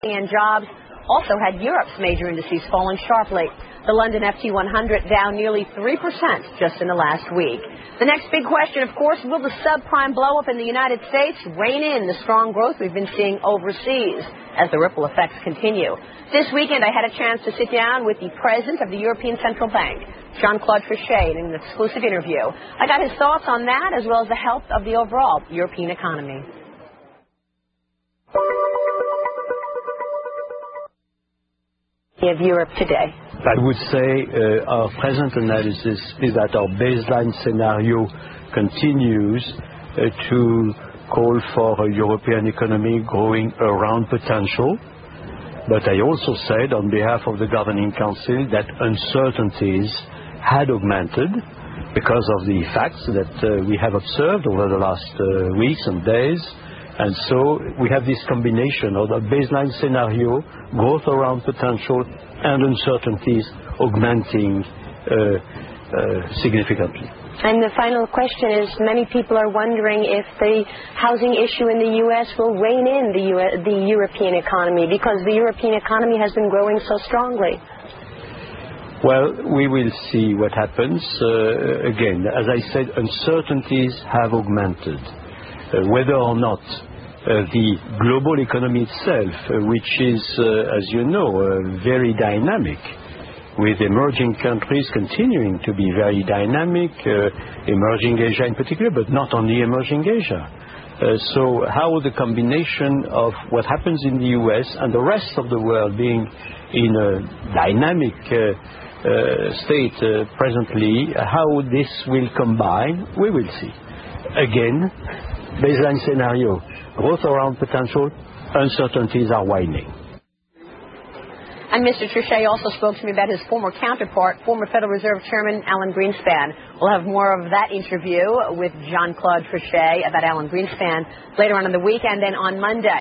and jobs also had Europe's major indices falling sharply. The London FT 100 down nearly 3% just in the last week. The next big question, of course, will the subprime blow-up in the United States rein in the strong growth we've been seeing overseas as the ripple effects continue? This weekend, I had a chance to sit down with the president of the European Central Bank, Jean-Claude Trichet, in an exclusive interview. I got his thoughts on that as well as the health of the overall European economy. Of Europe today. I would say our present analysis is that our baseline scenario continues to call for a European economy growing around potential. But I also said on behalf of the Governing Council that uncertainties had augmented because of the facts that we have observed over the last weeks and days. And so we have this combination of a baseline scenario, growth around potential, and uncertainties augmenting significantly. And the final question is, many people are wondering if the housing issue in the U.S. will rein in the European economy, because the European economy has been growing so strongly. Well, we will see what happens. Again, as I said, uncertainties have augmented. Whether or not the global economy itself, which is, as you know, very dynamic, with emerging countries continuing to be very dynamic, emerging Asia in particular, but not only emerging Asia. So how the combination of what happens in the U.S. and the rest of the world being in a dynamic state presently, how this will combine, we will see. Again, baseline scenario, growth around potential, uncertainties are widening. And Mr. Trichet also spoke to me about his former counterpart, former Federal Reserve Chairman Alan Greenspan. We'll have more of that interview with Jean-Claude Trichet about Alan Greenspan later on in the week and then on Monday.